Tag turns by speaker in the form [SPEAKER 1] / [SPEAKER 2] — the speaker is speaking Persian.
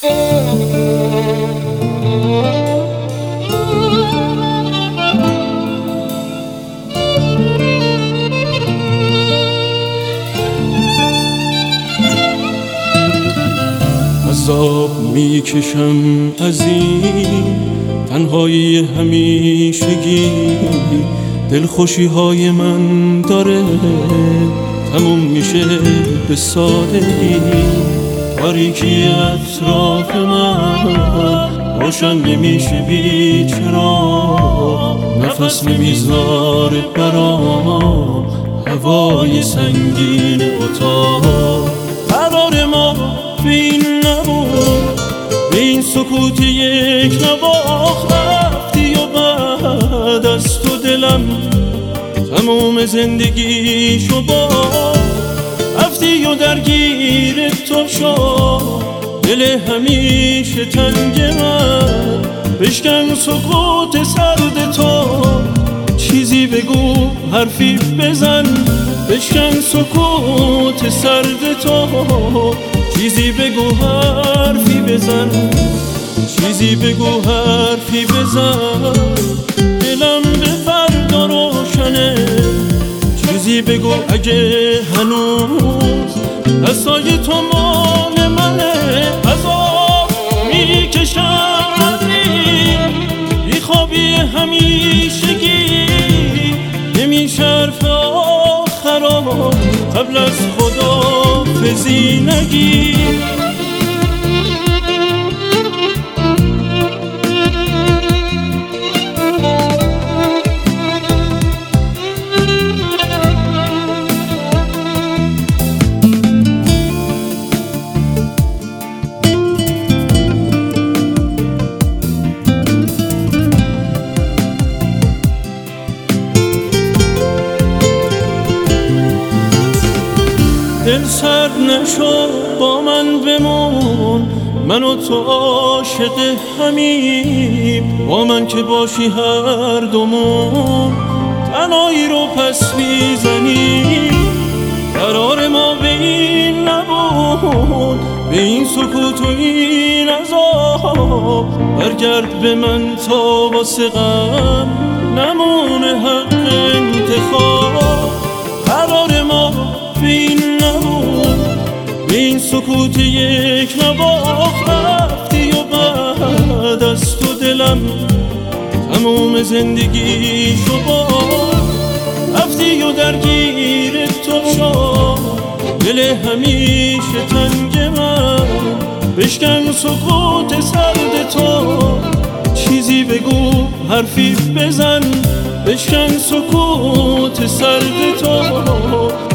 [SPEAKER 1] عذاب میکشم از این تنهایی همیشگی، دلخوشی های من داره تموم میشه به سادگی. تاریکی اطراف من روشن نمیشه بی چراغ، نفس نمیذاره برام هوای سنگین اتاق. قرار ما به این نبود، به این سکوت یک نواخت رفتی و بعد از تو دلم تمام زندگیشو باخت. رفتی و درگیر تو شد دل همیشه تنگ من، بشکن سکوت سرد تو، چیزی بگو حرفی بزن. بشکن سکوت سرد تو، چیزی بگو حرفی بزن. چیزی بگو حرفی بزن، دلم به فردا روشنه. چیزی بگو اگه هنوز دستای تو مال منه. عذاب میکشم از این بیخوابی همیشگی، نمیشه حرف آخرا قبل از خداحافظی نگی. دل سرد نشو با من بمون، من و تو عاشق همیم. با من که باشی هر دومون تنهایی رو پس میزنیم. قرار ما به این نبود، به این سکوت و این عذاب. برگرد به من تا واسه غم نمونه حق انتخاب. قرار ما به این نبود، به این سکوت یک نواخت رفتی و بعد از تو دلم تمام زندگیشو باخت. رفتی و درگیر تو شد دل همیشه تنگ من، بشکن سکوت سرد تو، چیزی بگو حرفی بزن. بشکن سکوت سرد تو،